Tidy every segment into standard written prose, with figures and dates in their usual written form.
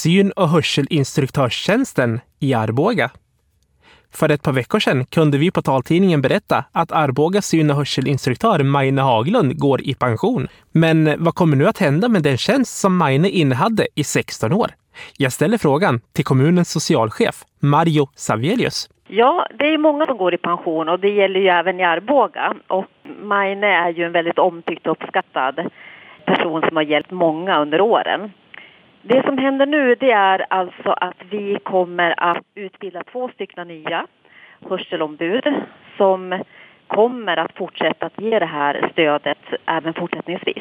syn- och hörselinstruktörstjänsten i Arboga. För ett par veckor sedan kunde vi på taltidningen berätta att Arbogas syn- och hörselinstruktör Maine Haglund går i pension. Men vad kommer nu att hända med den tjänst som Maine innehade i 16 år? Jag ställer frågan till kommunens socialchef, Mario Savelius. Ja, det är många som går i pension och det gäller ju även i Arboga. Och Maine är ju en väldigt omtyckt och uppskattad person som har hjälpt många under åren. Det som händer nu, det är alltså att vi kommer att utbilda 2 stycken nya hörselombud som kommer att fortsätta att ge det här stödet även fortsättningsvis.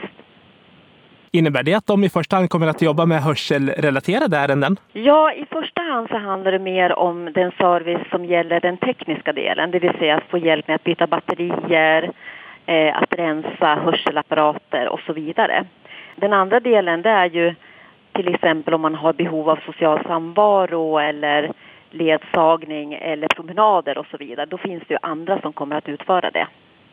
Innebär det att de i första hand kommer att jobba med hörselrelaterade ärenden? Ja, i första hand så handlar det mer om den service som gäller den tekniska delen. Det vill säga att få hjälp med att byta batterier, att rensa hörselapparater och så vidare. Den andra delen, det är ju till exempel om man har behov av social samvaro eller ledsagning eller promenader och så vidare. Då finns det ju andra som kommer att utföra det.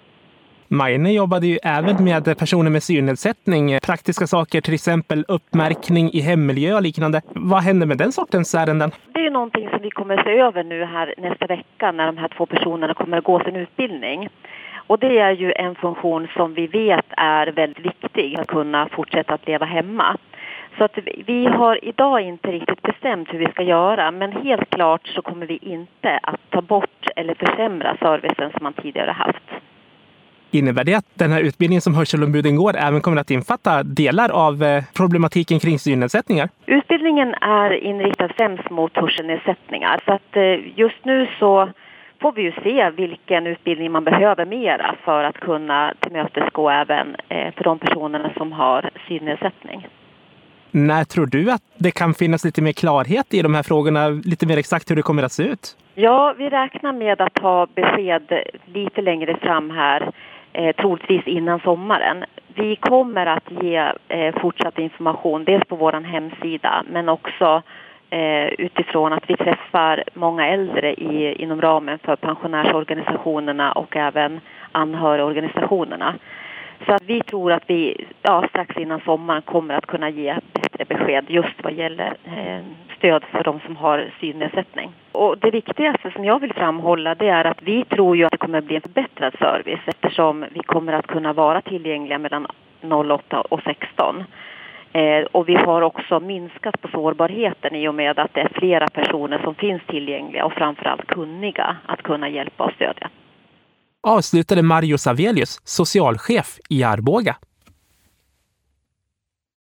Maine jobbade ju även med personer med synnedsättning. Praktiska saker, till exempel uppmärkning i hemmiljö och liknande. Vad händer med den sortens ärenden? Det är ju någonting som vi kommer att se över nu här nästa vecka när de här 2 personerna kommer att gå sin utbildning. Och det är ju en funktion som vi vet är väldigt viktig att kunna fortsätta att leva hemma. Så att vi har idag inte riktigt bestämt hur vi ska göra, men helt klart så kommer vi inte att ta bort eller försämra servicen som man tidigare haft. Innebär det att den här utbildningen som hörselombuden går även kommer att infatta delar av problematiken kring synnedsättningar? Utbildningen är inriktad främst mot hörselnedsättningar, så att just nu så får vi ju se vilken utbildning man behöver mera för att kunna tillmötesgå även för de personerna som har synnedsättning. När tror du att det kan finnas lite mer klarhet i de här frågorna, lite mer exakt hur det kommer att se ut? Ja, vi räknar med att ha besked lite längre fram här, troligtvis innan sommaren. Vi kommer att ge fortsatt information, dels på vår hemsida, men också utifrån att vi träffar många äldre inom ramen för pensionärsorganisationerna och även anhörigorganisationerna. Så att vi tror att vi strax innan sommaren kommer att kunna ge bättre besked just vad gäller stöd för de som har synnedsättning. Och det viktigaste som jag vill framhålla, det är att vi tror ju att det kommer att bli en förbättrad service eftersom vi kommer att kunna vara tillgängliga mellan 08 och 16. Och vi har också minskat på sårbarheten i och med att det är flera personer som finns tillgängliga och framförallt kunniga att kunna hjälpa och stödja. Avslutade Mario Savelius, socialchef i Arboga.